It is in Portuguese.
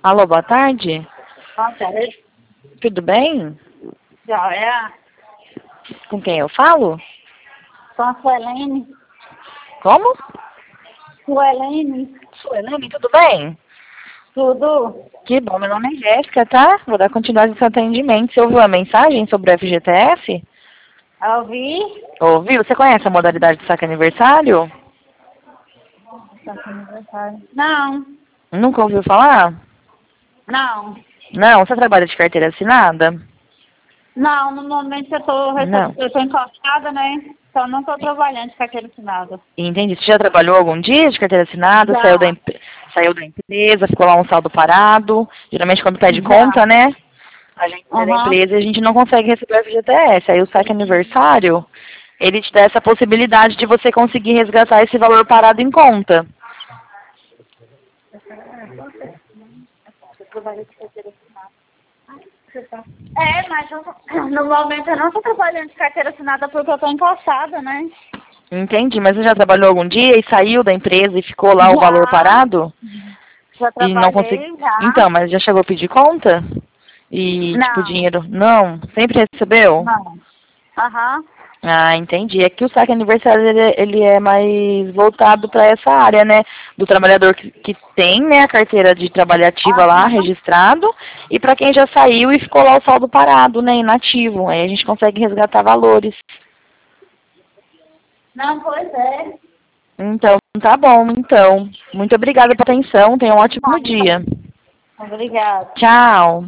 Alô, boa tarde. Boa tarde. Tudo bem? Joia. Com quem eu falo? Com a Suelene. Como? Suelene. Suelene, tudo bem? Tudo? Que bom, meu nome é Jéssica, tá? Vou dar continuidade nesse atendimento. Você ouviu a mensagem sobre o FGTS? Ouvi? Ouviu? Você conhece a modalidade de saque aniversário? Não. Nunca ouviu falar? Não. Não? Você trabalha de carteira assinada? Não, no momento Não. eu tô encostada, né? Então não tô trabalhando de carteira assinada. Entendi. Você já trabalhou algum dia de carteira assinada? Já. Saiu da empresa, ficou lá um saldo parado? Geralmente quando pede Já. conta, né? A gente sai da Aham. empresa e a gente não consegue receber o FGTS. Aí o saque aniversário, ele te dá essa possibilidade de você conseguir resgatar esse valor parado em conta. Mas no momento eu não tô trabalhando de carteira assinada porque eu tô encostada, né? Entendi, mas você já trabalhou algum dia e saiu da empresa e ficou lá o valor Já. parado? Já E não consegui. trabalhei, já. Então, mas já chegou a pedir conta? E, tipo, Não. dinheiro? Não? Sempre recebeu? Não. Aham. Ah, entendi. É que o saque aniversário ele é mais voltado para essa área, né? Do trabalhador que tem, né, a carteira de trabalho ativa lá, Aham. registrado, e para quem já saiu e ficou lá o saldo parado, né, inativo. Aí a gente consegue resgatar valores. Não, pois é. Então, tá bom, então. Muito obrigada pela atenção. Tenha um ótimo dia. Obrigada. Tchau.